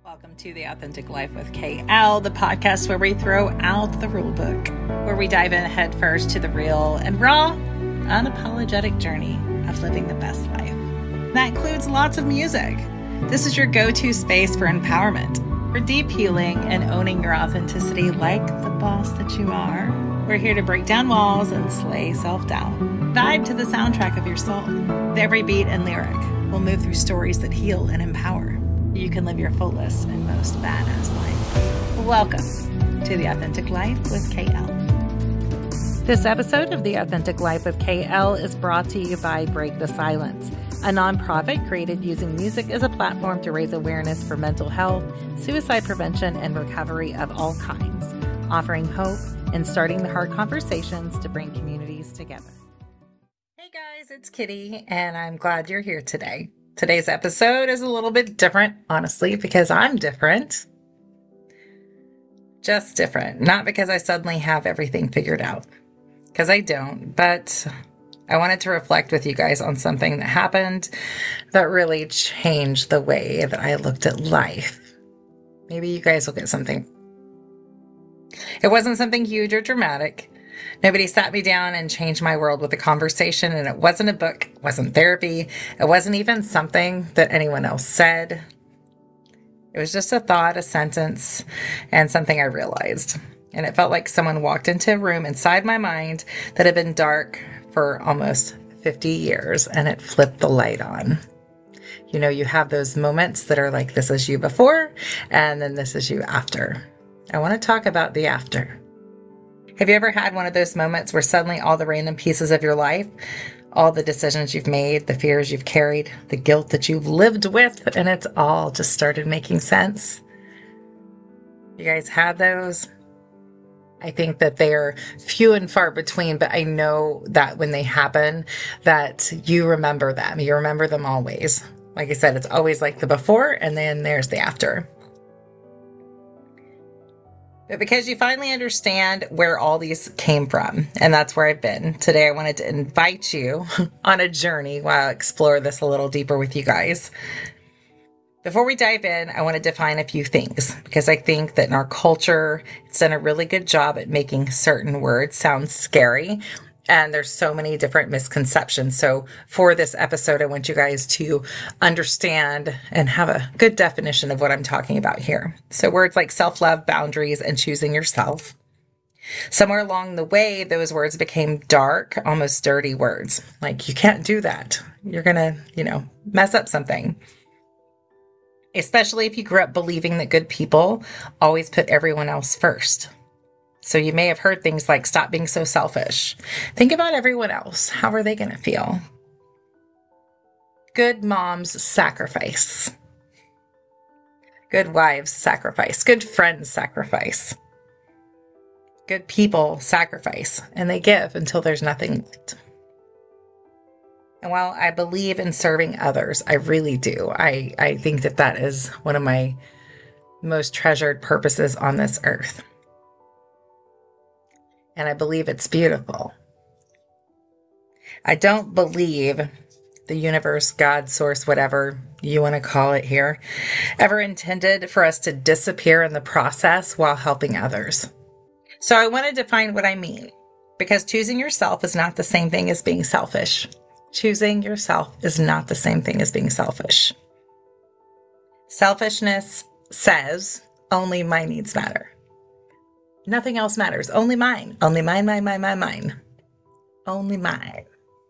Welcome to The Authentic Life with KL, the podcast where we throw out the rule book, where we dive in head first to the real and raw, unapologetic journey of living the best life. That includes lots of music. This is your go-to space for empowerment, for deep healing and owning your authenticity like the boss that you are. We're here to break down walls and slay self-doubt. Vibe to the soundtrack of your soul. With every beat and lyric, we'll move through stories that heal and empower. You can live your fullest and most badass life. Welcome to The Authentic Life with KL. This episode of The Authentic Life with KL is brought to you by Break the Silence, a nonprofit created using music as a platform to raise awareness for mental health, suicide prevention, and recovery of all kinds, offering hope and starting the hard conversations to bring communities together. Hey guys, it's Kitty, and I'm glad you're here today. Today's episode is a little bit different, honestly, because I'm different. Just different. Not because I suddenly have everything figured out, because I don't, but I wanted to reflect with you guys on something that happened that really changed the way that I looked at life. Maybe you guys will get something. It wasn't something huge or dramatic. Nobody sat me down and changed my world with a conversation, and it wasn't a book, it wasn't therapy, it wasn't even something that anyone else said. It was just a thought, a sentence, and something I realized. And it felt like someone walked into a room inside my mind that had been dark for almost 50 years, and it flipped the light on. You know, you have those moments that are like, this is you before, and then this is you after. I want to talk about the after. Have you ever had one of those moments where suddenly all the random pieces of your life, all the decisions you've made, the fears you've carried, the guilt that you've lived with, and it's all just started making sense? You guys had those? I think that they're few and far between, but I know that when they happen, that you remember them. You remember them always. Like I said, it's always like the before, and then there's the after. But because you finally understand where all these came from, and that's where I've been, today I wanted to invite you on a journey while I explore this a little deeper with you guys. Before we dive in, I want to define a few things, because I think that in our culture, it's done a really good job at making certain words sound scary, and there's so many different misconceptions. So for this episode, I want you guys to understand and have a good definition of what I'm talking about here. So words like self-love, boundaries, and choosing yourself. Somewhere along the way, those words became dark, almost dirty words. Like, you can't do that. You're going to, mess up something. Especially if you grew up believing that good people always put everyone else first. So you may have heard things like, stop being so selfish. Think about everyone else. How are they going to feel? Good moms sacrifice. Good wives sacrifice. Good friends sacrifice. Good people sacrifice. And they give until there's nothing left. And while I believe in serving others, I really do. I think that is one of my most treasured purposes on this earth. And I believe it's beautiful. I don't believe the universe, God, source, whatever you want to call it here, ever intended for us to disappear in the process while helping others. So I want to define what I mean, because choosing yourself is not the same thing as being selfish. Choosing yourself is not the same thing as being selfish. Selfishness says only my needs matter. Nothing else matters. Only mine. Only mine. Only mine.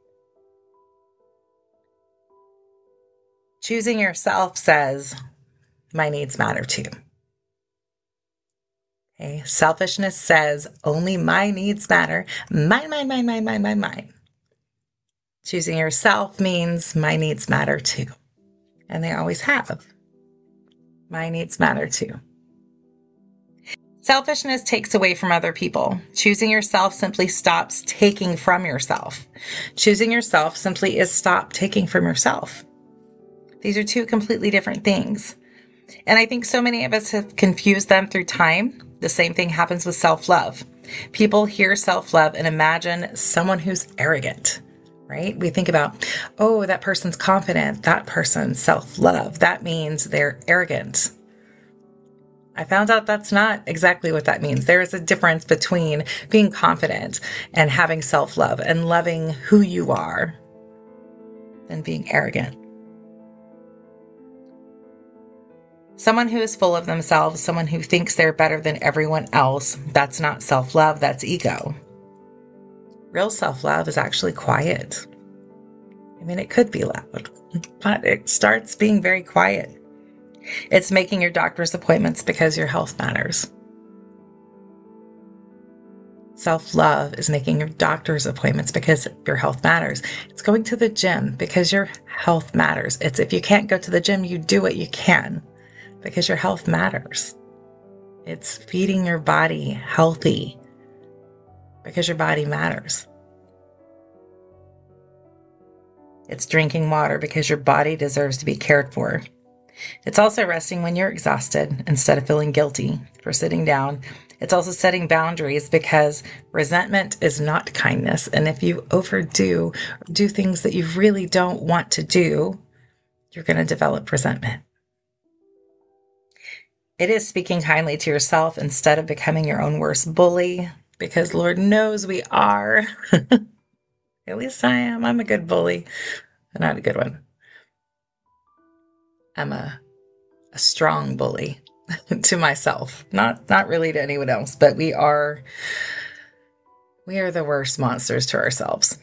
Choosing yourself says my needs matter too. Okay. Selfishness says only my needs matter. Mine. Choosing yourself means my needs matter too. And they always have. My needs matter too. Selfishness takes away from other people. Choosing yourself simply stops taking from yourself. Choosing yourself simply is stop taking from yourself. These are two completely different things. And I think so many of us have confused them through time. The same thing happens with self-love. People hear self-love and imagine someone who's arrogant, right? We think about, that person's confident. That person's self-love. That means they're arrogant. I found out that's not exactly what that means. There is a difference between being confident and having self-love and loving who you are than being arrogant. Someone who is full of themselves, someone who thinks they're better than everyone else, that's not self-love, that's ego. Real self-love is actually quiet. I mean, it could be loud, but it starts being very quiet. It's making your doctor's appointments because your health matters. Self-love is making your doctor's appointments because your health matters. It's going to the gym because your health matters. It's if you can't go to the gym, you do what you can because your health matters. It's feeding your body healthy because your body matters. It's drinking water because your body deserves to be cared for. It's also resting when you're exhausted instead of feeling guilty for sitting down. It's also setting boundaries because resentment is not kindness. And if you overdo, do things that you really don't want to do, you're going to develop resentment. It is speaking kindly to yourself instead of becoming your own worst bully, because Lord knows we are. At least I am. I'm a good bully. I'm not a good one. I'm a strong bully to myself, not really to anyone else, but we are the worst monsters to ourselves.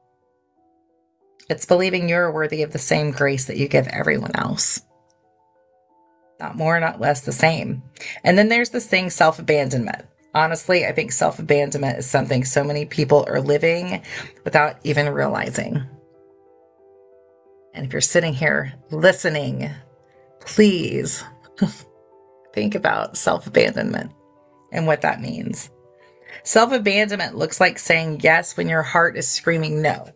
It's believing you're worthy of the same grace that you give everyone else. Not more, not less, the same. And then there's this thing, self-abandonment. Honestly, I think self-abandonment is something so many people are living without even realizing. And if you're sitting here listening, please think about self-abandonment and what that means. Self-abandonment looks like saying yes when your heart is screaming no.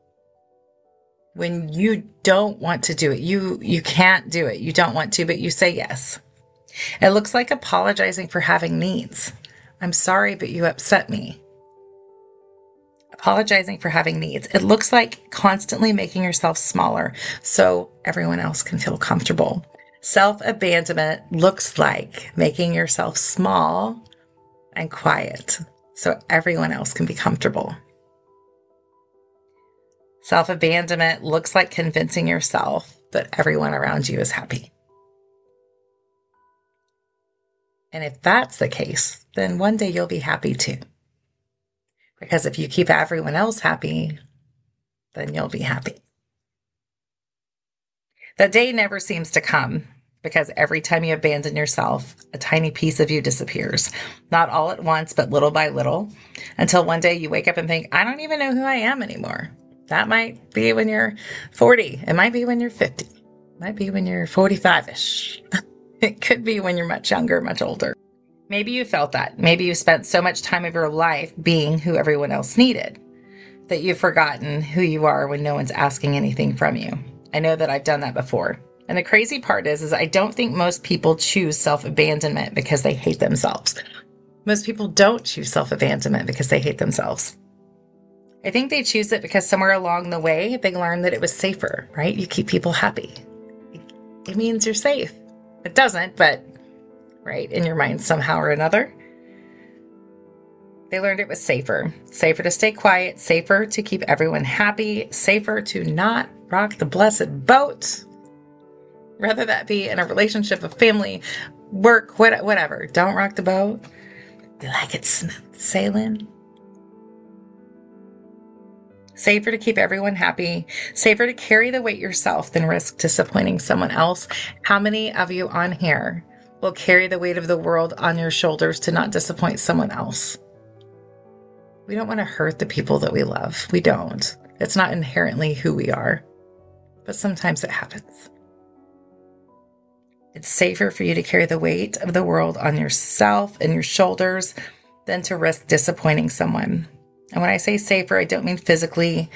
When you don't want to do it, you can't do it. You don't want to, but you say yes. It looks like apologizing for having needs. I'm sorry, but you upset me. Apologizing for having needs. It looks like constantly making yourself smaller so everyone else can feel comfortable. Self-abandonment looks like making yourself small and quiet so everyone else can be comfortable. Self-abandonment looks like convincing yourself that everyone around you is happy. And if that's the case, then one day you'll be happy too. Because if you keep everyone else happy, then you'll be happy. That day never seems to come because every time you abandon yourself, a tiny piece of you disappears. Not all at once, but little by little, until one day you wake up and think, I don't even know who I am anymore. That might be when you're 40. It might be when you're 50. It might be when you're 45-ish. It could be when you're much younger, much older. Maybe you felt that. Maybe you spent so much time of your life being who everyone else needed that you've forgotten who you are when no one's asking anything from you. I know that I've done that before. And the crazy part is I don't think most people choose self-abandonment because they hate themselves. Most people don't choose self-abandonment because they hate themselves. I think they choose it because somewhere along the way, they learned that it was safer, right? You keep people happy. It means you're safe. It doesn't, but right, in your mind somehow or another. They learned it was safer. Safer to stay quiet, safer to keep everyone happy, safer to not rock the blessed boat. Whether that be in a relationship, a family, work, whatever. Don't rock the boat. Be like it's smooth sailing. Safer to keep everyone happy. Safer to carry the weight yourself than risk disappointing someone else. How many of you on here will carry the weight of the world on your shoulders to not disappoint someone else? We don't want to hurt the people that we love. We don't. It's not inherently who we are. But sometimes it happens. It's safer for you to carry the weight of the world on yourself and your shoulders than to risk disappointing someone. And when I say safer, I don't mean physically.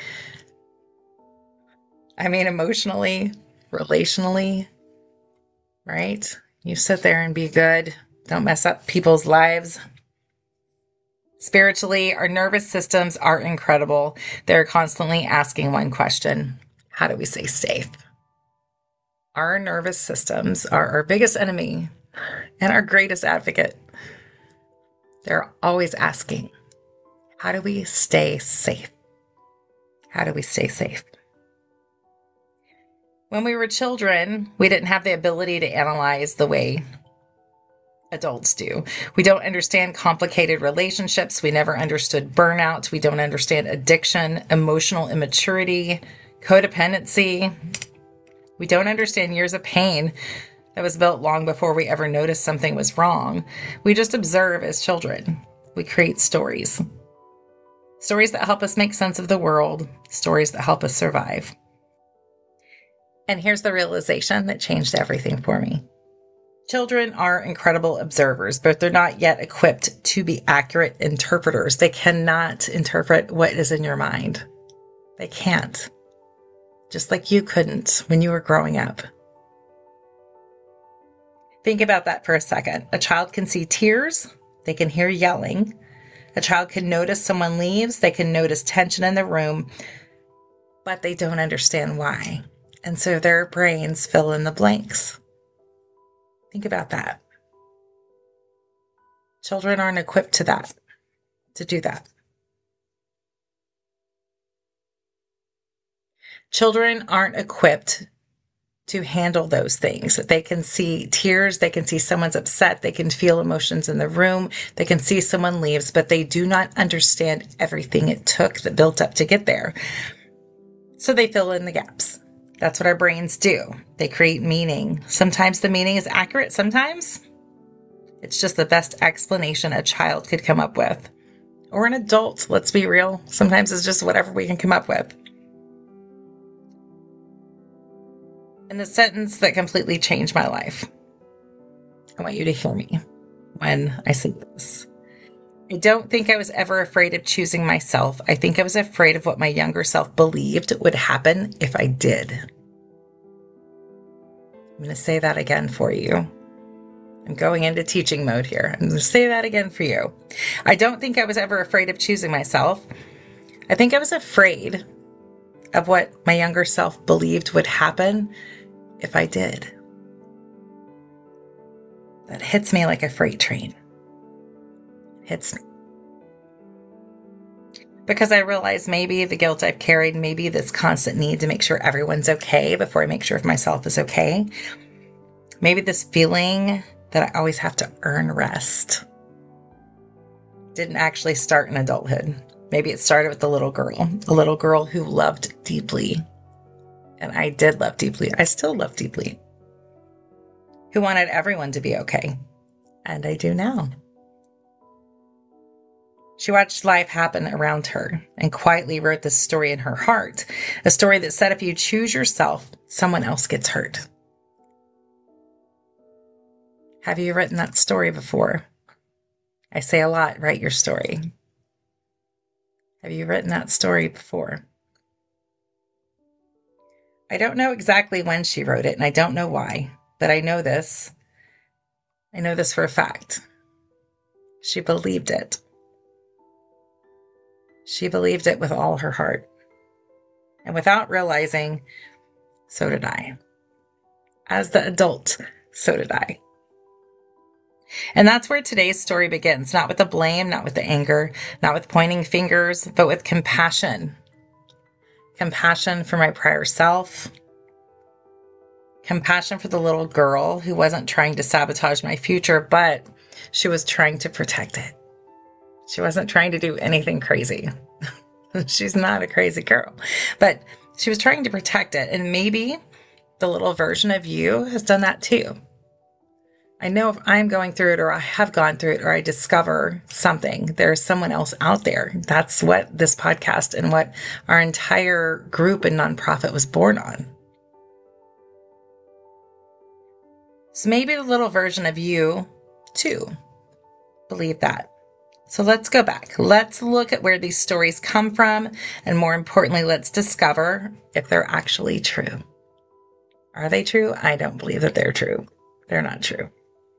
I mean emotionally, relationally, right? You sit there and be good. Don't mess up people's lives. Spiritually, our nervous systems are incredible. They're constantly asking one question: how do we stay safe? Our nervous systems are our biggest enemy. and our greatest advocate. They're always asking, how do we stay safe? How do we stay safe? When we were children, we didn't have the ability to analyze the way adults do. We don't understand complicated relationships. We never understood burnout. We don't understand addiction, emotional immaturity, codependency. We don't understand years of pain that was built long before we ever noticed something was wrong. We just observe as children. We create stories. Stories that help us make sense of the world, stories that help us survive. And here's the realization that changed everything for me. Children are incredible observers, but they're not yet equipped to be accurate interpreters. They cannot interpret what is in your mind. They can't. Just like you couldn't when you were growing up. Think about that for a second. A child can see tears. They can hear yelling. A child can notice someone leaves. They can notice tension in the room, but they don't understand why. And so their brains fill in the blanks. Think about that. Children aren't equipped to do that. Children aren't equipped to handle those things. They can see tears. They can see someone's upset. They can feel emotions in the room. They can see someone leaves, but they do not understand everything it took that built up to get there. So they fill in the gaps. That's what our brains do. They create meaning. Sometimes the meaning is accurate. Sometimes it's just the best explanation a child could come up with. Or an adult, let's be real. Sometimes it's just whatever we can come up with. And the sentence that completely changed my life. I want you to hear me when I say this. I don't think I was ever afraid of choosing myself. I think I was afraid of what my younger self believed would happen if I did. I'm going to say that again for you. I'm going into teaching mode here. I'm going to say that again for you. I don't think I was ever afraid of choosing myself. I think I was afraid of what my younger self believed would happen if I did. That hits me like a freight train. Hits me. Because I realize maybe the guilt I've carried, maybe this constant need to make sure everyone's okay before I make sure if myself is okay. Maybe this feeling that I always have to earn rest didn't actually start in adulthood. Maybe it started with a little girl who loved deeply. And I did love deeply. I still love deeply. Who wanted everyone to be okay. And I do now. She watched life happen around her and quietly wrote this story in her heart. A story that said if you choose yourself, someone else gets hurt. Have you written that story before? I say a lot, write your story. Have you written that story before? I don't know exactly when she wrote it, and I don't know why, but I know this. I know this for a fact. She believed it. She believed it with all her heart. And without realizing, so did I. As the adult, so did I. And that's where today's story begins. Not with the blame, not with the anger, not with pointing fingers, but with compassion. Compassion for my prior self. Compassion for the little girl who wasn't trying to sabotage my future, but she was trying to protect it. She wasn't trying to do anything crazy. She's not a crazy girl, but she was trying to protect it. And maybe the little version of you has done that too. I know if I'm going through it or I have gone through it or I discover something, there's someone else out there. That's what this podcast and what our entire group and nonprofit was born on. So maybe the little version of you too believe that. So let's go back. Let's look at where these stories come from. And more importantly, let's discover if they're actually true. Are they true? I don't believe that they're true. They're not true.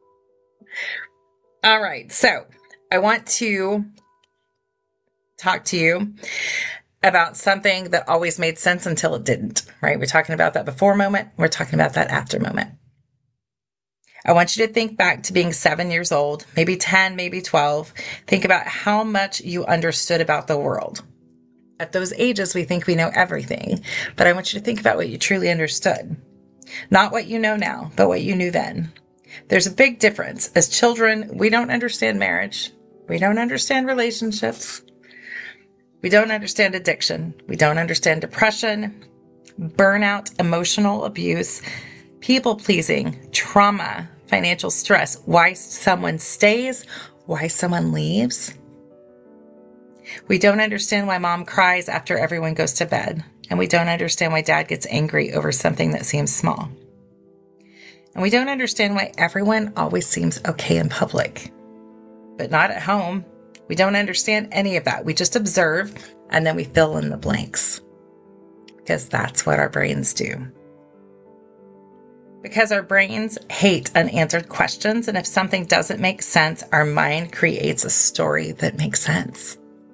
All right. So I want to talk to you about something that always made sense until it didn't, right? We're talking about that before moment. We're talking about that after moment. I want you to think back to being 7 years old, maybe 10, maybe 12. Think about how much you understood about the world. At those ages, we think we know everything, but I want you to think about what you truly understood. Not what you know now, but what you knew then. There's a big difference. As children, we don't understand marriage. We don't understand relationships. We don't understand addiction. We don't understand depression, burnout, emotional abuse, people pleasing, trauma, financial stress, why someone stays, why someone leaves. We don't understand why mom cries after everyone goes to bed. And we don't understand why dad gets angry over something that seems small. And we don't understand why everyone always seems okay in public, but not at home. We don't understand any of that. We just observe and then we fill in the blanks because that's what our brains do. Because our brains hate unanswered questions. And if something doesn't make sense, our mind creates a story that makes sense.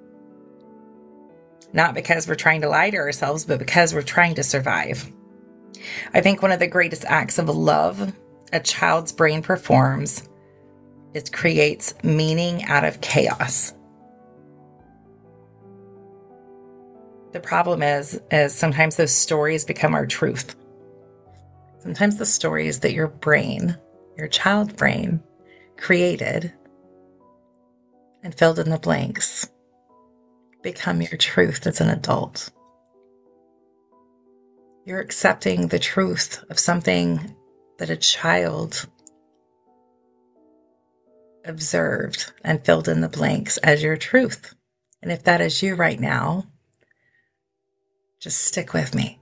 Not because we're trying to lie to ourselves, but because we're trying to survive. I think one of the greatest acts of love a child's brain performs is creates meaning out of chaos. The problem is sometimes those stories become our truth. Sometimes the stories that your brain, your child brain, created and filled in the blanks become your truth as an adult. You're accepting the truth of something that a child observed and filled in the blanks as your truth. And if that is you right now, just stick with me.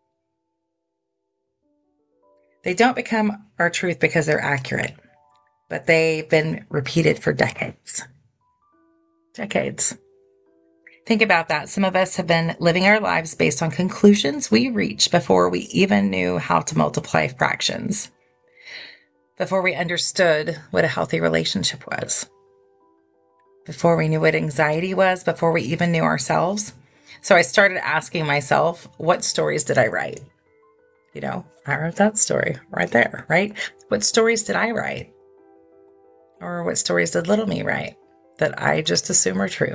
They don't become our truth because they're accurate, but they've been repeated for decades. Decades. Think about that. Some of us have been living our lives based on conclusions we reached before we even knew how to multiply fractions, before we understood what a healthy relationship was, before we knew what anxiety was, before we even knew ourselves. So I started asking myself, what stories did I write? I wrote that story right there, right? What stories did I write? Or what stories did little me write that I just assume are true?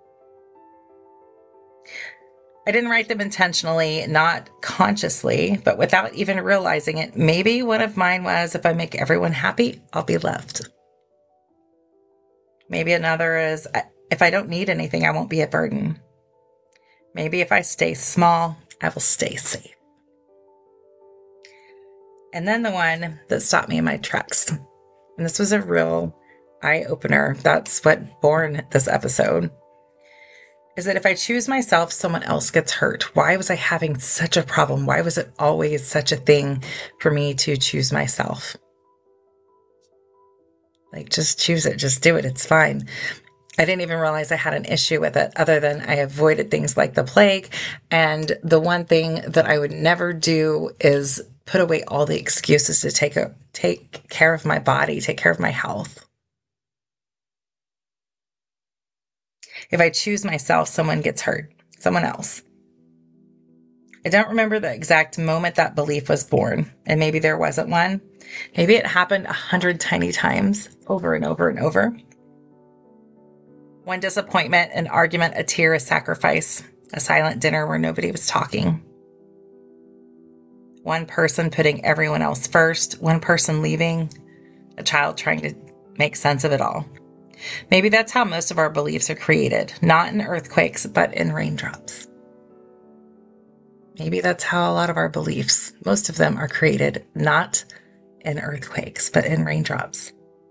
I didn't write them intentionally, not consciously, but without even realizing it. Maybe one of mine was, if I make everyone happy, I'll be loved. Maybe another is, if I don't need anything, I won't be a burden. Maybe if I stay small, I will stay safe. And then the one that stopped me in my tracks. And this was a real eye-opener. That's what born this episode. Is that if I choose myself, someone else gets hurt. Why was I having such a problem? Why was it always such a thing for me to choose myself? Like, just choose it. Just do it. It's fine. I didn't even realize I had an issue with it other than I avoided things like the plague. And the one thing that I would never do is put away all the excuses to take care of my body, take care of my health. If I choose myself, someone gets hurt, someone else. I don't remember the exact moment that belief was born, and maybe there wasn't one. Maybe it happened 100 tiny times over and over and over. One disappointment, an argument, a tear, a sacrifice, a silent dinner where nobody was talking. One person putting everyone else first, one person leaving, a child trying to make sense of it all. Maybe that's how most of our beliefs are created, not in earthquakes, but in raindrops. Maybe that's how a lot of our beliefs, most of them are created, not in earthquakes, but in raindrops.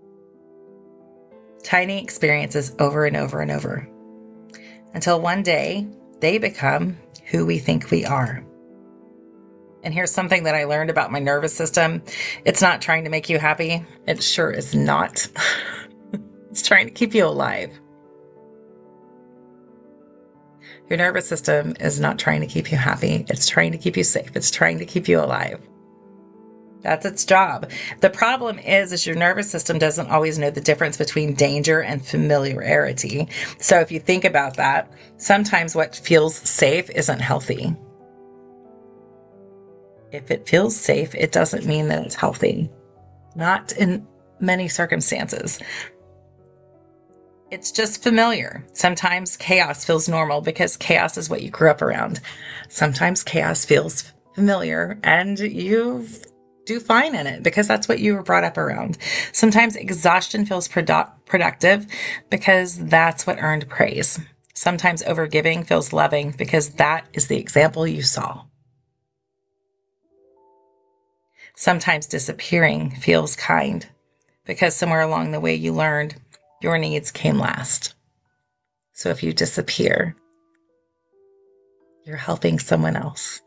Tiny experiences over and over and over, until one day they become who we think we are. And here's something that I learned about my nervous system. It's not trying to make you happy. It sure is not. It's trying to keep you alive. Your nervous system is not trying to keep you happy. It's trying to keep you safe. It's trying to keep you alive. That's its job. The problem is your nervous system doesn't always know the difference between danger and familiarity. So if you think about that, sometimes what feels safe isn't healthy. If it feels safe, it doesn't mean that it's healthy. not in many circumstances. It's just familiar. Sometimes chaos feels normal because chaos is what you grew up around. Sometimes chaos feels familiar and you do fine in it because that's what you were brought up around. Sometimes exhaustion feels productive because that's what earned praise. Sometimes overgiving feels loving because that is the example you saw. Sometimes disappearing feels kind because somewhere along the way you learned your needs came last. So if you disappear, you're helping someone else.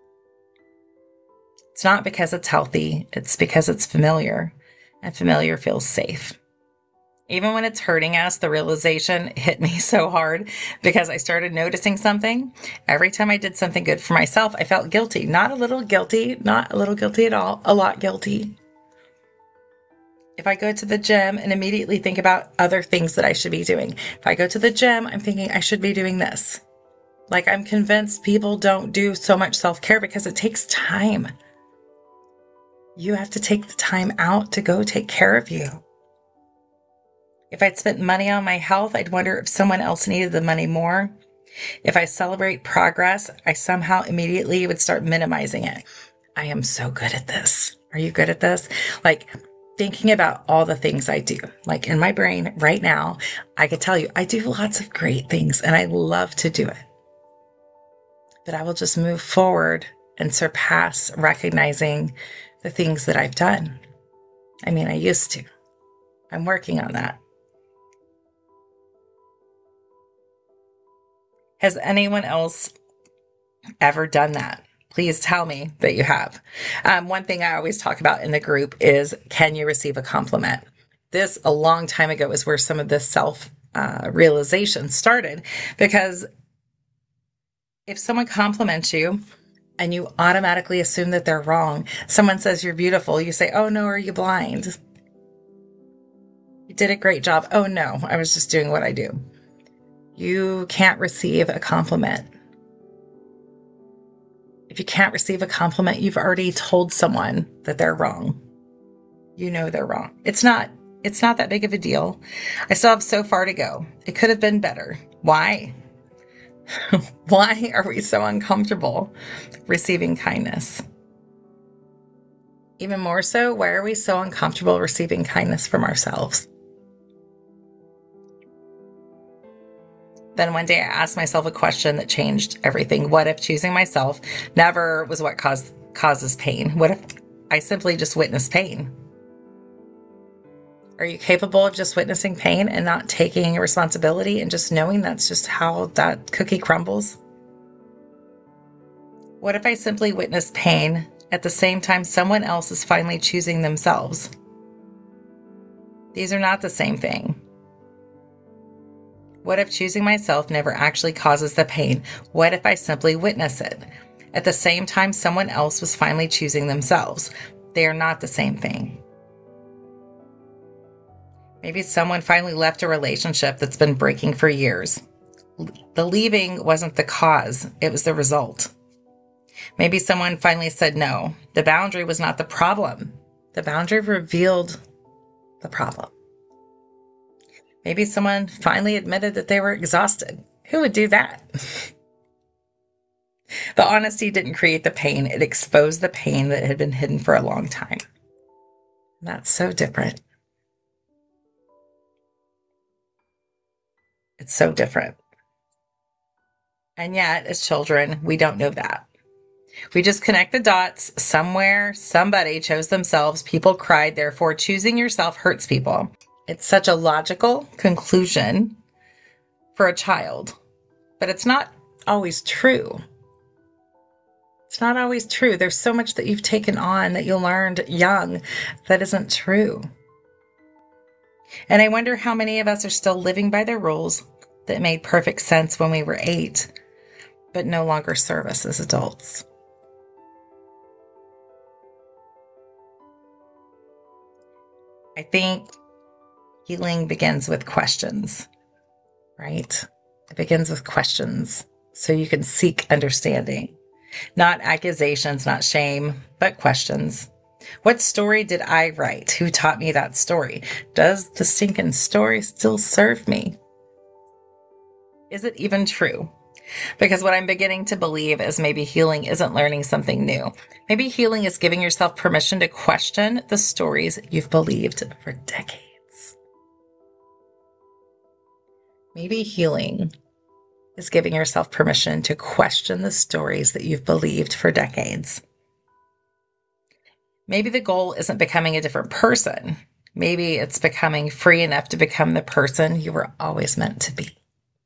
It's not because it's healthy, it's because it's familiar, and familiar feels safe. Even when it's hurting us, the realization hit me so hard because I started noticing something. Every time I did something good for myself, I felt guilty. Not a little guilty at all, a lot guilty. If I go to the gym and immediately think about other things that I should be doing. If I go to the gym, I'm thinking I should be doing this. Like, I'm convinced people don't do so much self-care because it takes time. You have to take the time out to go take care of you. If I'd spent money on my health, I'd wonder if someone else needed the money more. If I celebrate progress, I somehow immediately would start minimizing it. I am so good at this. Are you good at this? Like, thinking about all the things I do, like in my brain right now, I could tell you I do lots of great things and I love to do it. But I will just move forward and surpass recognizing the things that I've done. I mean, I used to. I'm working on that. Has anyone else ever done that? Please tell me that you have. One thing I always talk about in the group is, can you receive a compliment? This, a long time ago, is where some of this self-realization started. Because if someone compliments you and you automatically assume that they're wrong, someone says you're beautiful, you say, oh no, are you blind? You did a great job. Oh no, I was just doing what I do. You can't receive a compliment. If you can't receive a compliment, you've already told someone that they're wrong. You know they're wrong. It's not that big of a deal. I still have so far to go. It could have been better. Why? Why are we so uncomfortable receiving kindness? Even more so, why are we so uncomfortable receiving kindness from ourselves? Then one day I asked myself a question that changed everything. What if choosing myself never was what causes pain? What if I simply just witnessed pain? Are you capable of just witnessing pain and not taking responsibility and just knowing that's just how that cookie crumbles? What if I simply witnessed pain at the same time someone else is finally choosing themselves? These are not the same thing. What if choosing myself never actually causes the pain? What if I simply witness it? At the same time, someone else was finally choosing themselves. They are not the same thing. Maybe someone finally left a relationship that's been breaking for years. The leaving wasn't the cause, it was the result. Maybe someone finally said no. The boundary was not the problem. The boundary revealed the problem. Maybe someone finally admitted that they were exhausted. Who would do that? The honesty didn't create the pain. It exposed the pain that had been hidden for a long time. That's so different. It's so different. And yet, as children, we don't know that. We just connect the dots. Somewhere, somebody chose themselves. People cried. Therefore, choosing yourself hurts people. It's such a logical conclusion for a child, but it's not always true. It's not always true. There's so much that you've taken on that you learned young that isn't true. And I wonder how many of us are still living by the rules that made perfect sense when we were 8, but no longer serve us as adults. I think healing begins with questions, right? It begins with questions so you can seek understanding. Not accusations, not shame, but questions. What story did I write? Who taught me that story? Does the stinking story still serve me? Is it even true? Because what I'm beginning to believe is maybe healing isn't learning something new. Maybe healing is giving yourself permission to question the stories you've believed for decades. Maybe healing is giving yourself permission to question the stories that you've believed for decades. Maybe the goal isn't becoming a different person. Maybe it's becoming free enough to become the person you were always meant to be.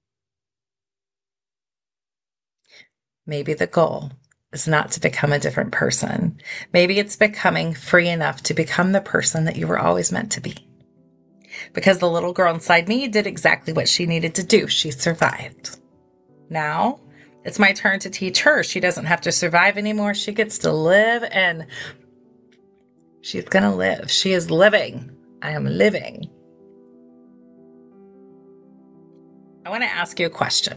Maybe the goal is not to become a different person. Maybe it's becoming free enough to become the person that you were always meant to be. Because the little girl inside me did exactly what she needed to do. She survived. Now it's my turn to teach her. She doesn't have to survive anymore. She gets to live, and she's going to live. She is living. I am living. I want to ask you a question.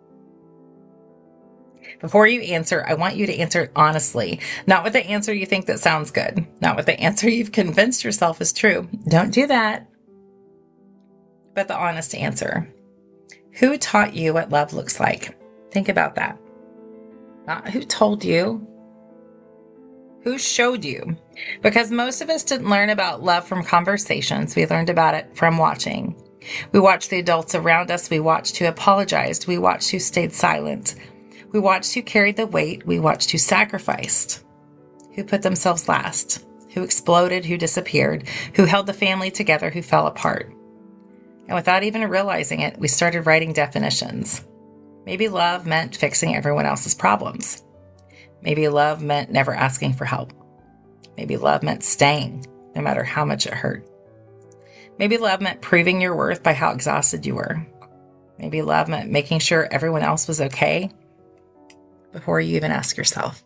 Before you answer, I want you to answer it honestly, not with the answer you think that sounds good, not with the answer you've convinced yourself is true. Don't do that. But the honest answer. Who taught you what love looks like? Think about that. Not who told you. Who showed you? Because most of us didn't learn about love from conversations. We learned about it from watching. We watched the adults around us. We watched who apologized. We watched who stayed silent. We watched who carried the weight. We watched who sacrificed, who put themselves last, who exploded, who disappeared, who held the family together, who fell apart. And without even realizing it, we started writing definitions. Maybe love meant fixing everyone else's problems. Maybe love meant never asking for help. Maybe love meant staying, no matter how much it hurt. Maybe love meant proving your worth by how exhausted you were. Maybe love meant making sure everyone else was okay before you even ask yourself.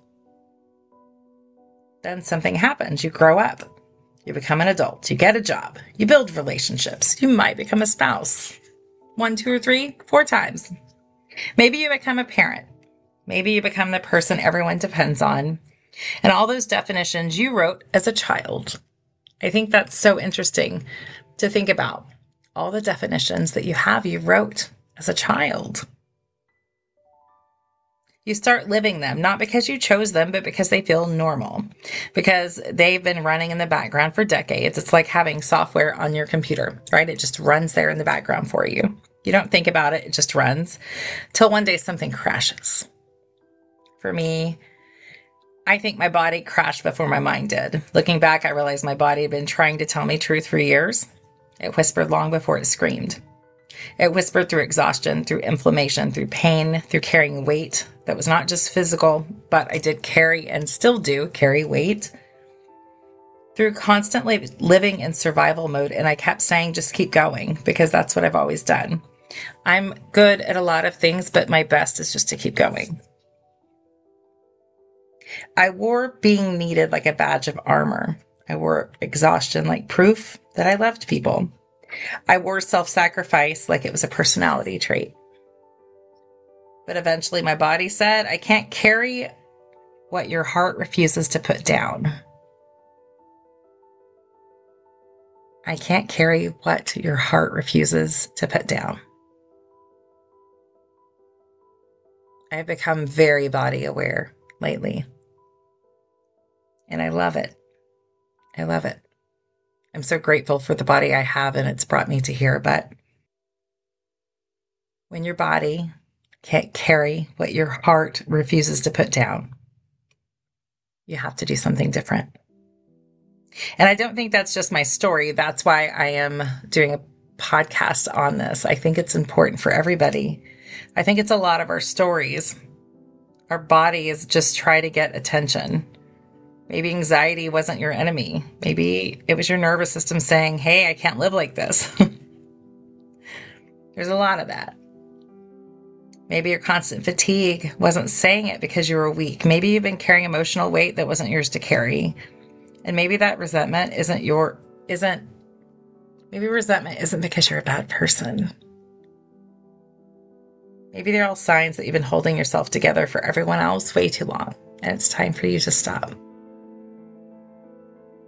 Then something happens. You grow up. You become an adult. You get a job. You build relationships. You might become a spouse. 1, 2, or 3, 4 times. Maybe you become a parent. Maybe you become the person everyone depends on. And all those definitions you wrote as a child. I think that's so interesting to think about. All the definitions that you wrote as a child. You start living them, not because you chose them, but because they feel normal, because they've been running in the background for decades. It's like having software on your computer, right? It just runs there in the background for you. You don't think about it. It just runs till one day something crashes. For me, I think my body crashed before my mind did. Looking back, I realized my body had been trying to tell me truth for years. It whispered long before it screamed. It whispered through exhaustion, through inflammation, through pain, through carrying weight that was not just physical, but I did carry and still do carry weight, through constantly living in survival mode. And I kept saying, just keep going, because that's what I've always done. I'm good at a lot of things, but my best is just to keep going. I wore being needed like a badge of armor. I wore exhaustion like proof that I loved people. I wore self-sacrifice like it was a personality trait. But eventually my body said, I can't carry what your heart refuses to put down. I can't carry what your heart refuses to put down. I've become very body aware lately. And I love it. I love it. I'm so grateful for the body I have, and it's brought me to here. But when your body can't carry what your heart refuses to put down, you have to do something different. And I don't think that's just my story. That's why I am doing a podcast on this. I think it's important for everybody. I think it's a lot of our stories. Our bodies just try to get attention. Maybe anxiety wasn't your enemy. Maybe it was your nervous system saying, hey, I can't live like this. There's a lot of that. Maybe your constant fatigue wasn't saying it because you were weak. Maybe you've been carrying emotional weight that wasn't yours to carry. And maybe that resentment maybe resentment isn't because you're a bad person. Maybe they're all signs that you've been holding yourself together for everyone else way too long. And it's time for you to stop.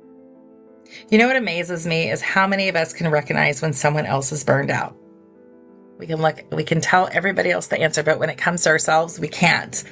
You know what amazes me is how many of us can recognize when someone else is burned out. We can tell everybody else the answer, but when it comes to ourselves, we can't.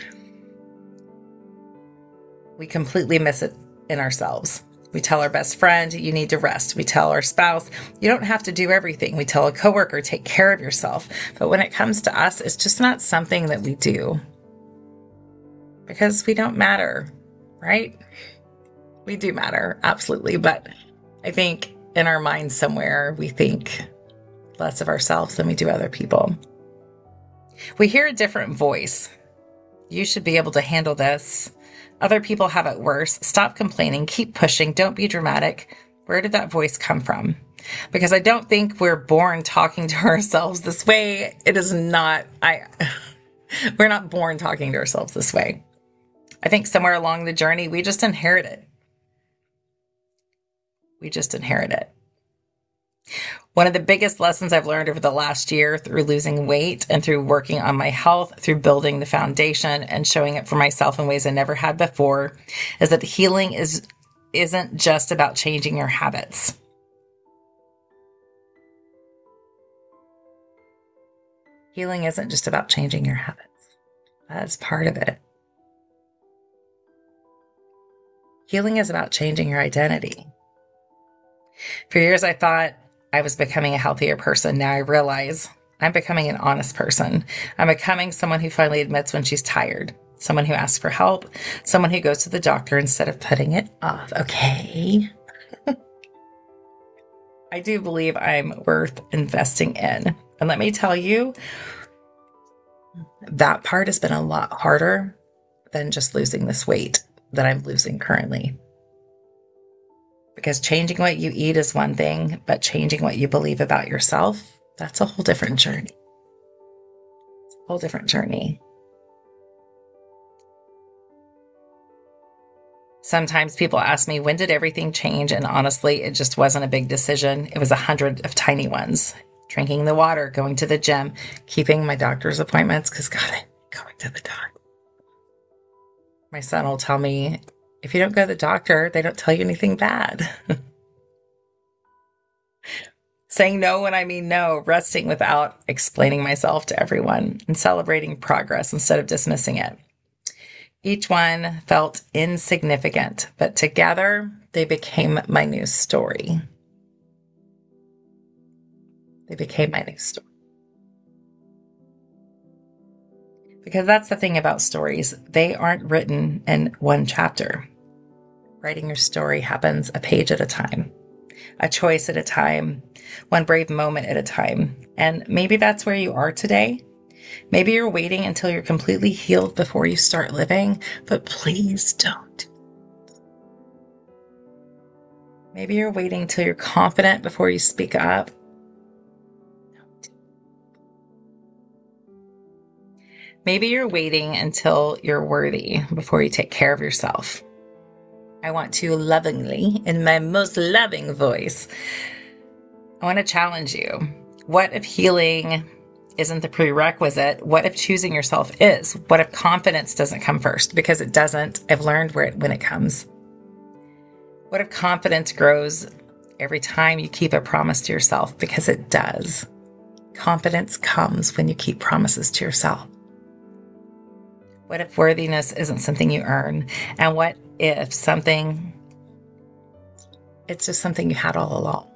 We completely miss it in ourselves. We tell our best friend, you need to rest. We tell our spouse, you don't have to do everything. We tell a coworker, take care of yourself. But when it comes to us, it's just not something that we do because we don't matter, right? We do matter, absolutely. But I think in our minds somewhere, we think less of ourselves than we do other people. We hear a different voice. You should be able to handle this. Other people have it worse. Stop complaining. Keep pushing. Don't be dramatic. Where did that voice come from? Because I don't think we're born talking to ourselves this way. It is not, we're not born talking to ourselves this way. I think somewhere along the journey, we just inherit it. We just inherit it. One of the biggest lessons I've learned over the last year through losing weight and through working on my health, through building the foundation and showing up for myself in ways I never had before, is that healing isn't just about changing your habits. Healing isn't just about changing your habits. That's part of it. Healing is about changing your identity. For years, I thought I was becoming a healthier person. Now I realize I'm becoming an honest person. I'm becoming someone who finally admits when she's tired, someone who asks for help, someone who goes to the doctor instead of putting it off. Okay. I do believe I'm worth investing in. And let me tell you, that part has been a lot harder than just losing this weight that I'm losing currently. Because changing what you eat is one thing, but changing what you believe about yourself, that's a whole different journey. It's a whole different journey. Sometimes people ask me, when did everything change? And honestly, it just wasn't a big decision. It was 100 of tiny ones. Drinking the water, going to the gym, keeping my doctor's appointments, because God, I'm going to the doctor. My son will tell me, if you don't go to the doctor, they don't tell you anything bad. Saying no when I mean no, resting without explaining myself to everyone, and celebrating progress instead of dismissing it. Each one felt insignificant, but together they became my new story. They became my new story. Because that's the thing about stories. They aren't written in one chapter. Writing your story happens a page at a time, a choice at a time, one brave moment at a time. And maybe that's where you are today. Maybe you're waiting until you're completely healed before you start living, but please don't. Maybe you're waiting until you're confident before you speak up. Don't. Maybe you're waiting until you're worthy before you take care of yourself. I want to lovingly, in my most loving voice, I want to challenge you. What if healing isn't the prerequisite? What if choosing yourself is? What if confidence doesn't come first? Because it doesn't. I've learned when it comes. What if confidence grows every time you keep a promise to yourself? Because it does. Confidence comes when you keep promises to yourself. What if worthiness isn't something you earn? And what if it's just something you had all along?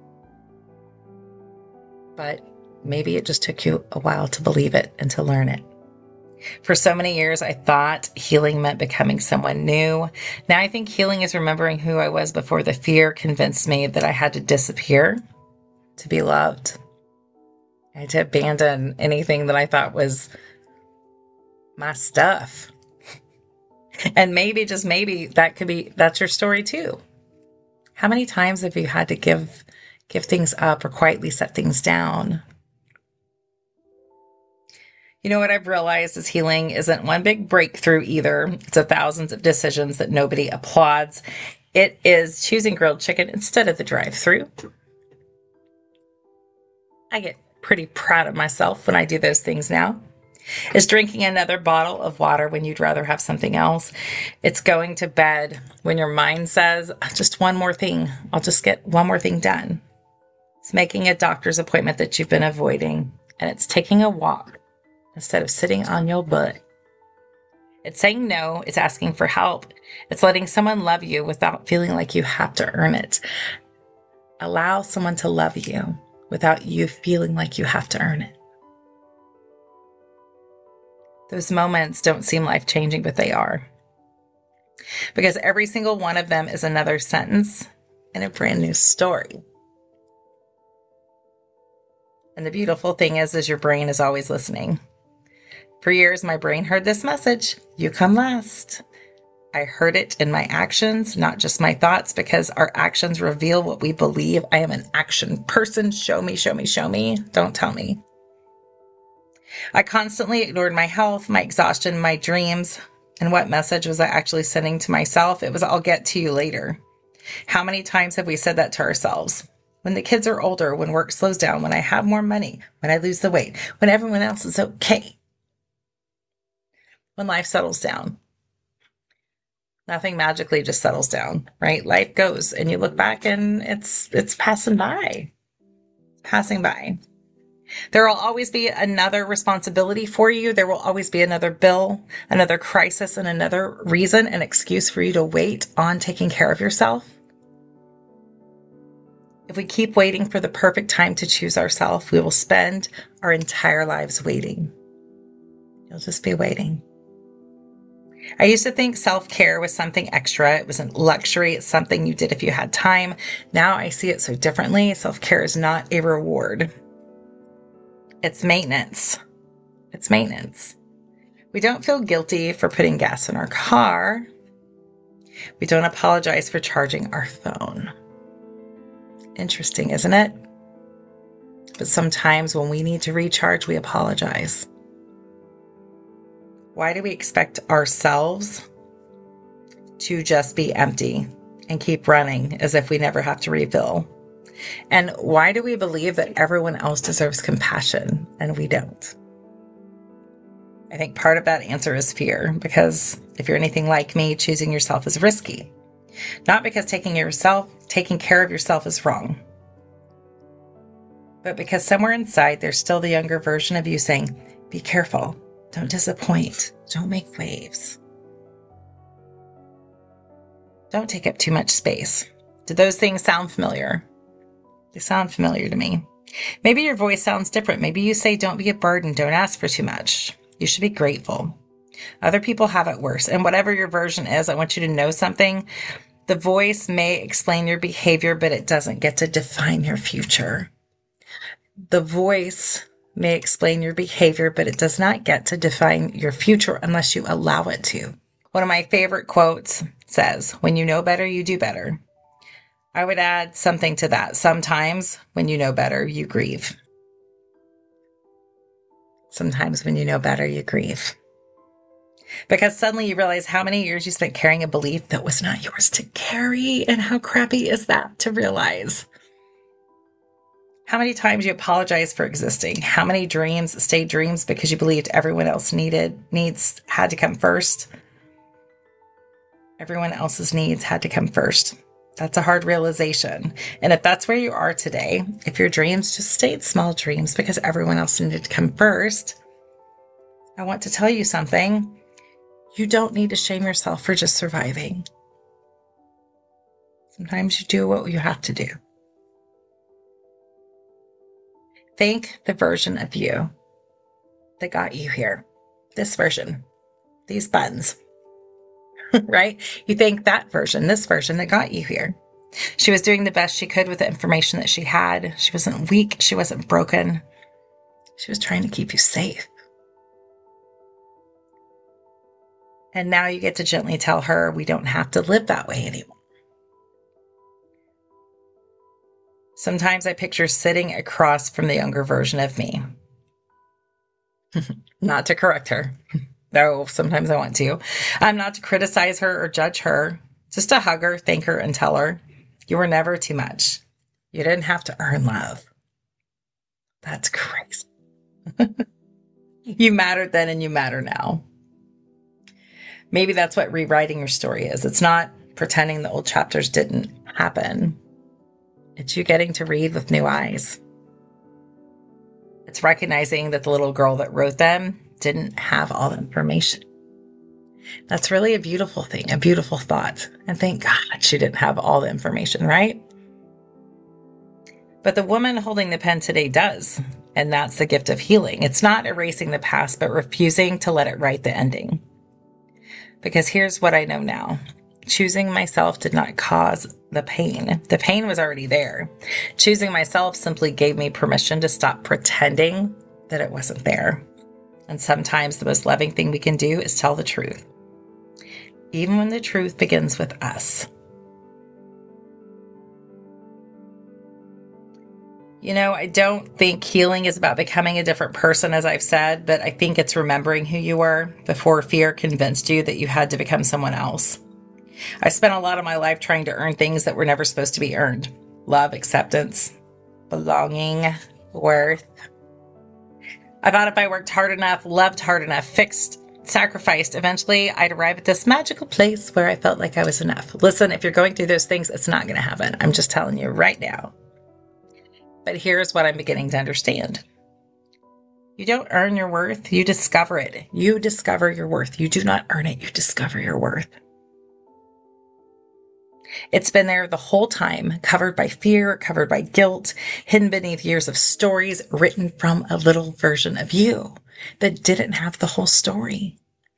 But maybe it just took you a while to believe it and to learn it. For so many years, I thought healing meant becoming someone new. Now I think healing is remembering who I was before the fear convinced me that I had to disappear to be loved. I had to abandon anything that I thought was my stuff. And maybe, just maybe, that's your story too. How many times have you had to give things up or quietly set things down? You know what I've realized is healing isn't one big breakthrough either. It's a thousands of decisions that nobody applauds. It is choosing grilled chicken instead of the drive-thru. I get pretty proud of myself when I do those things now. Is drinking another bottle of water when you'd rather have something else. It's going to bed when your mind says, just one more thing. I'll just get one more thing done. It's making a doctor's appointment that you've been avoiding. And it's taking a walk instead of sitting on your butt. It's saying no. It's asking for help. It's letting someone love you without feeling like you have to earn it. Allow someone to love you without you feeling like you have to earn it. Those moments don't seem life-changing, but they are. Because every single one of them is another sentence and a brand new story. And the beautiful thing is your brain is always listening. For years, my brain heard this message: you come last. I heard it in my actions, not just my thoughts, because our actions reveal what we believe. I am an action person. Show me, show me, show me. Don't tell me. I constantly ignored my health, my exhaustion, my dreams. And what message was I actually sending to myself? It was, I'll get to you later. How many times have we said that to ourselves? When the kids are older, when work slows down, when I have more money, when I lose the weight, when everyone else is okay. When life settles down. Nothing magically just settles down, right? Life goes and you look back and it's passing by. Passing by. There will always be another responsibility for you. There will always be another bill, another crisis, and another reason, an excuse for you to wait on taking care of yourself. If we keep waiting for the perfect time to choose ourselves, we will spend our entire lives waiting. You'll just be waiting. I used to think self-care was something extra. It was a luxury. It's something you did if you had time. Now I see it so differently. Self-care is not a reward. It's maintenance. It's maintenance. We don't feel guilty for putting gas in our car. We don't apologize for charging our phone. Interesting, isn't it? But sometimes when we need to recharge, we apologize. Why do we expect ourselves to just be empty and keep running as if we never have to refill? And why do we believe that everyone else deserves compassion and we don't? I think part of that answer is fear, because if you're anything like me, choosing yourself is risky. Not because taking care of yourself is wrong, but because somewhere inside there's still the younger version of you saying, be careful, don't disappoint, don't make waves. Don't take up too much space. Do those things sound familiar? They sound familiar to me. Maybe your voice sounds different. Maybe you say, don't be a burden. Don't ask for too much. You should be grateful. Other people have it worse. And whatever your version is, I want you to know something. The voice may explain your behavior, but it doesn't get to define your future. The voice may explain your behavior, but it does not get to define your future unless you allow it to. One of my favorite quotes says, when you know better, you do better. I would add something to that. Sometimes when you know better, you grieve. Sometimes when you know better, you grieve. Because suddenly you realize how many years you spent carrying a belief that was not yours to carry. And how crappy is that to realize? How many times you apologize for existing? How many dreams stayed dreams because you believed everyone else had to come first? Everyone else's needs had to come first. That's a hard realization. And if that's where you are today, if your dreams just stayed small dreams because everyone else needed to come first, I want to tell you something. You don't need to shame yourself for just surviving. Sometimes you do what you have to do. Thank the version of you that got you here. This version, these buttons. Right? You thank that version, this version that got you here. She was doing the best she could with the information that she had. She wasn't weak. She wasn't broken. She was trying to keep you safe. And now you get to gently tell her we don't have to live that way anymore. Sometimes I picture sitting across from the younger version of me. Not to correct her. No, sometimes I want to. Not to criticize her or judge her, just to hug her, thank her, and tell her, you were never too much. You didn't have to earn love. That's crazy. You mattered then and you matter now. Maybe that's what rewriting your story is. It's not pretending the old chapters didn't happen. It's you getting to read with new eyes. It's recognizing that the little girl that wrote them didn't have all the information. That's really a beautiful thing, a beautiful thought. And thank God she didn't have all the information, right? But the woman holding the pen today does. And that's the gift of healing. It's not erasing the past, but refusing to let it write the ending. Because here's what I know now. Choosing myself did not cause the pain. The pain was already there. Choosing myself simply gave me permission to stop pretending that it wasn't there. And sometimes the most loving thing we can do is tell the truth. Even when the truth begins with us. You know, I don't think healing is about becoming a different person, as I've said, but I think it's remembering who you were before fear convinced you that you had to become someone else. I spent a lot of my life trying to earn things that were never supposed to be earned. Love, acceptance, belonging, worth. I thought if I worked hard enough, loved hard enough, fixed, sacrificed, eventually I'd arrive at this magical place where I felt like I was enough. Listen, if you're going through those things, it's not going to happen. I'm just telling you right now. But here's what I'm beginning to understand. You don't earn your worth, you discover it. You discover your worth. You do not earn it, you discover your worth. It's been there the whole time, covered by fear, covered by guilt, hidden beneath years of stories written from a little version of you that didn't have the whole story.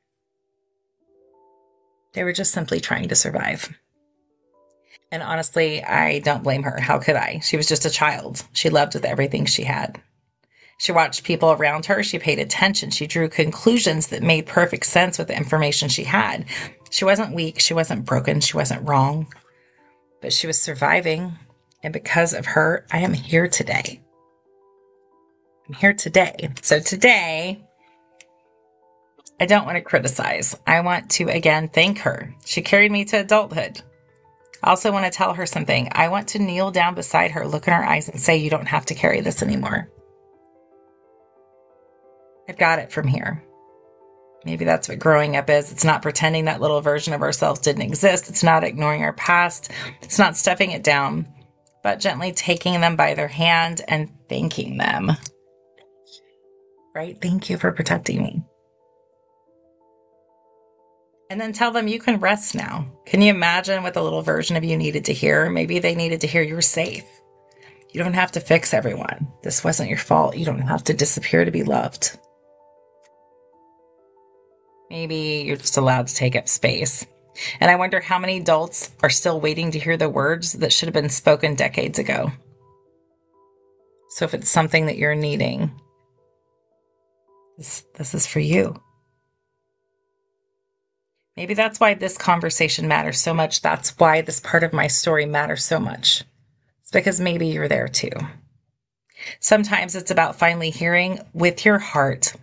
They were just simply trying to survive. And honestly, I don't blame her. How could I? She was just a child. She loved with everything she had. She watched people around her. She paid attention. She drew conclusions that made perfect sense with the information she had. She wasn't weak. She wasn't broken. She wasn't wrong. But she was surviving. And because of her, I am here today. I'm here today. So today, I don't want to criticize. I want to, again, thank her. She carried me to adulthood. I also want to tell her something. I want to kneel down beside her, look in her eyes, and say, you don't have to carry this anymore. I've got it from here. Maybe that's what growing up is. It's not pretending that little version of ourselves didn't exist. It's not ignoring our past. It's not stuffing it down, but gently taking them by their hand and thanking them. Right? Thank you for protecting me. And then tell them you can rest now. Can you imagine what the little version of you needed to hear? Maybe they needed to hear you're safe. You don't have to fix everyone. This wasn't your fault. You don't have to disappear to be loved. Maybe you're just allowed to take up space. And I wonder how many adults are still waiting to hear the words that should have been spoken decades ago. So if it's something that you're needing, this is for you. Maybe that's why this conversation matters so much. That's why this part of my story matters so much. It's because maybe you're there too. Sometimes it's about finally hearing with your heart.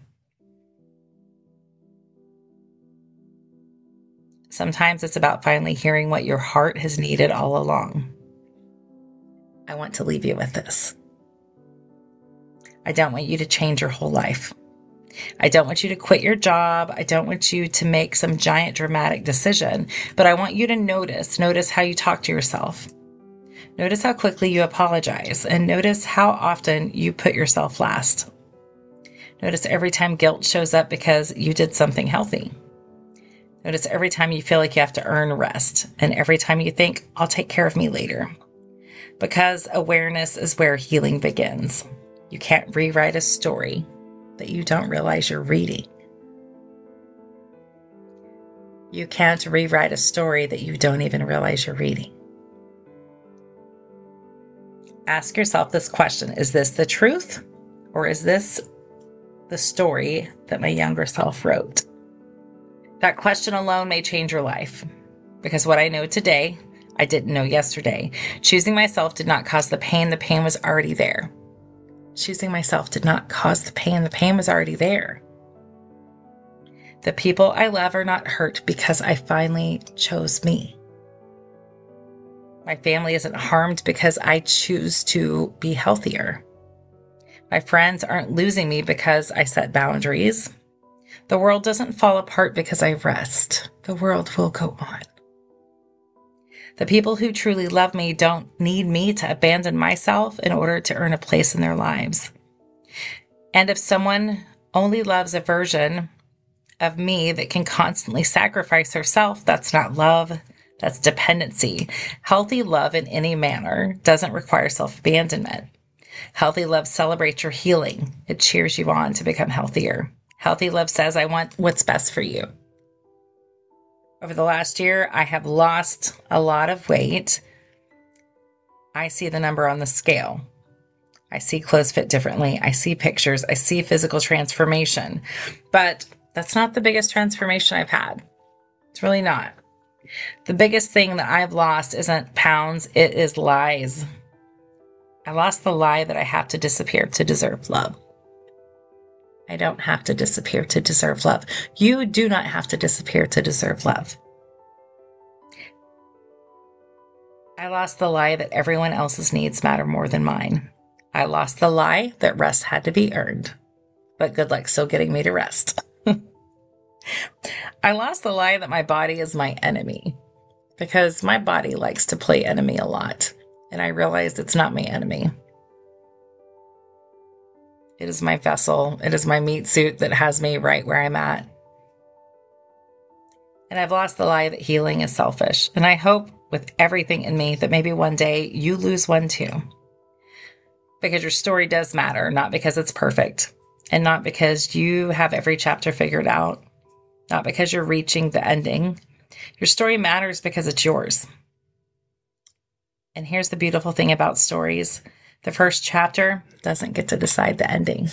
Sometimes it's about finally hearing what your heart has needed all along. I want to leave you with this. I don't want you to change your whole life. I don't want you to quit your job. I don't want you to make some giant dramatic decision, but I want you to notice how you talk to yourself. Notice how quickly you apologize, and notice how often you put yourself last. Notice every time guilt shows up because you did something healthy. Notice every time you feel like you have to earn rest, and every time you think, I'll take care of me later. Because awareness is where healing begins. You can't rewrite a story that you don't realize you're reading. You can't rewrite a story that you don't even realize you're reading. Ask yourself this question. Is this the truth, or is this the story that my younger self wrote? That question alone may change your life, because what I know today, I didn't know yesterday. Choosing myself did not cause the pain. The pain was already there. Choosing myself did not cause the pain. The pain was already there. The people I love are not hurt because I finally chose me. My family isn't harmed because I choose to be healthier. My friends aren't losing me because I set boundaries. The world doesn't fall apart because I rest. The world will go on. The people who truly love me don't need me to abandon myself in order to earn a place in their lives. And if someone only loves a version of me that can constantly sacrifice herself, that's not love, that's dependency. Healthy love in any manner doesn't require self-abandonment. Healthy love celebrates your healing. It cheers you on to become healthier. Healthy love says, I want what's best for you. Over the last year, I have lost a lot of weight. I see the number on the scale. I see clothes fit differently. I see pictures. I see physical transformation. But that's not the biggest transformation I've had. It's really not. The biggest thing that I've lost isn't pounds, it is lies. I lost the lie that I have to disappear to deserve love. I don't have to disappear to deserve love. You do not have to disappear to deserve love. I lost the lie that everyone else's needs matter more than mine. I lost the lie that rest had to be earned. But good luck still getting me to rest. I lost the lie that my body is my enemy. Because my body likes to play enemy a lot. And I realized it's not my enemy. It is my vessel. It is my meat suit that has me right where I'm at. And I've lost the lie that healing is selfish. And I hope with everything in me that maybe one day you lose one too. Because your story does matter, not because it's perfect. And not because you have every chapter figured out. Not because you're reaching the ending. Your story matters because it's yours. And here's the beautiful thing about stories. The first chapter doesn't get to decide the ending.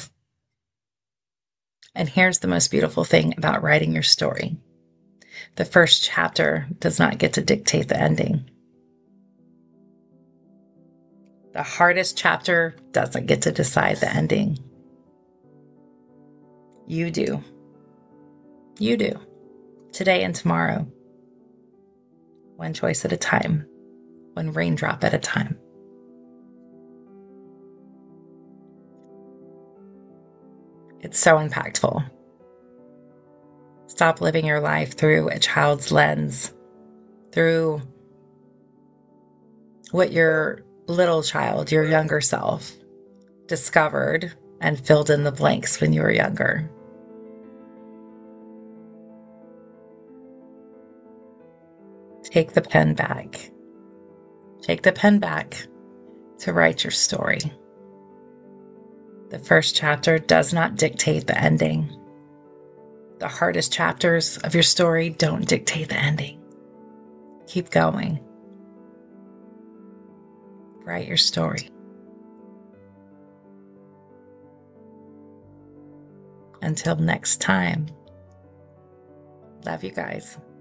And here's the most beautiful thing about writing your story. The first chapter does not get to dictate the ending. The hardest chapter doesn't get to decide the ending. You do. You do. Today and tomorrow. One choice at a time. One raindrop at a time. It's so impactful. Stop living your life through a child's lens, through what your little child, your younger self, discovered and filled in the blanks when you were younger. Take the pen back. Take the pen back to write your story. The first chapter does not dictate the ending. The hardest chapters of your story don't dictate the ending. Keep going. Write your story. Until next time, love you guys.